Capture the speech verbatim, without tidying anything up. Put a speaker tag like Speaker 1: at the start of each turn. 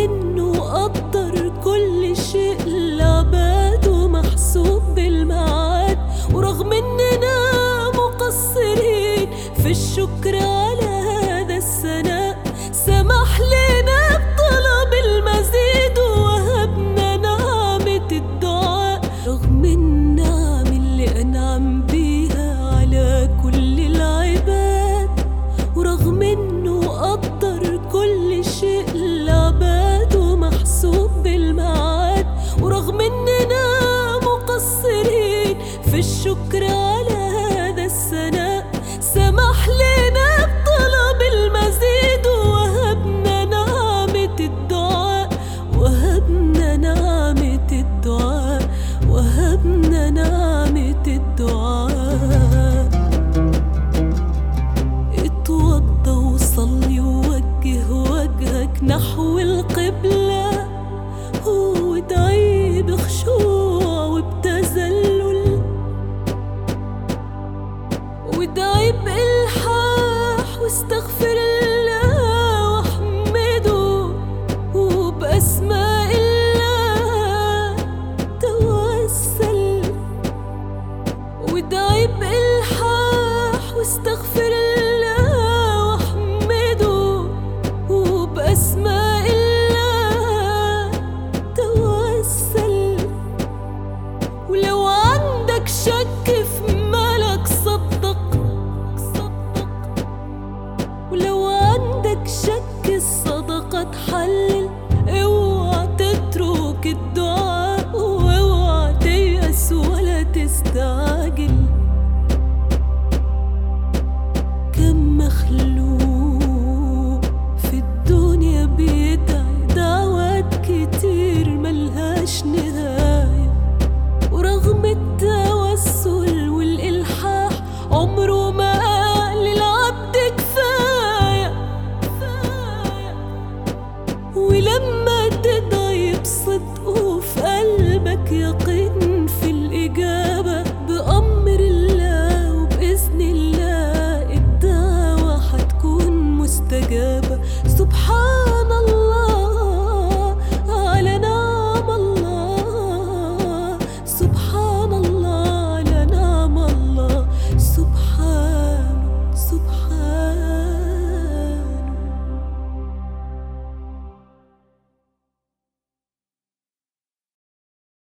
Speaker 1: إنه قدر كل شيء لعباد ومحسوب بالميعاد، ورغم إننا مقصرين في الشكر على هذا الثناء سمح لنا بطلب المزيد ووهبنا نعمة الدعاء. رغم النعم اللي أنعم بيها على كل العباد، ورغم إنه قدر كل شيء لعباد ومحسوب بالميعاد، ورغم إننا مقصرين في الشكر على هذا الثناء سمح لنا بطلب المزيد ووهبنا نعمة الدعاء، وهبنا نعمة الدعاء، وهبنا نعمة الدعاء. اتوضى وصلي ووجه وجهك نحو القبلة، وادعي بخشوع وبتذلل، وادعي بإلحاح واستغفر الله واحمده، وبأسماء الله توسل. وادعي بإلحاح واستغفر الله واحمده، وبأسماء الله توسل. ولو عندك شك في مالك صدق، ولو عندك شك الصدقة تحلل. اوعى تترك الدعاء واوعى تيأس ولا تستعجل. كم مخلوق في الدنيا بيدعي دعوات كتير ملهاش نهاية، ورغم التوسل والإلحاح عمره ما قال للعبد كفاية. ولما تدعي بصدق وفي قلبك يقين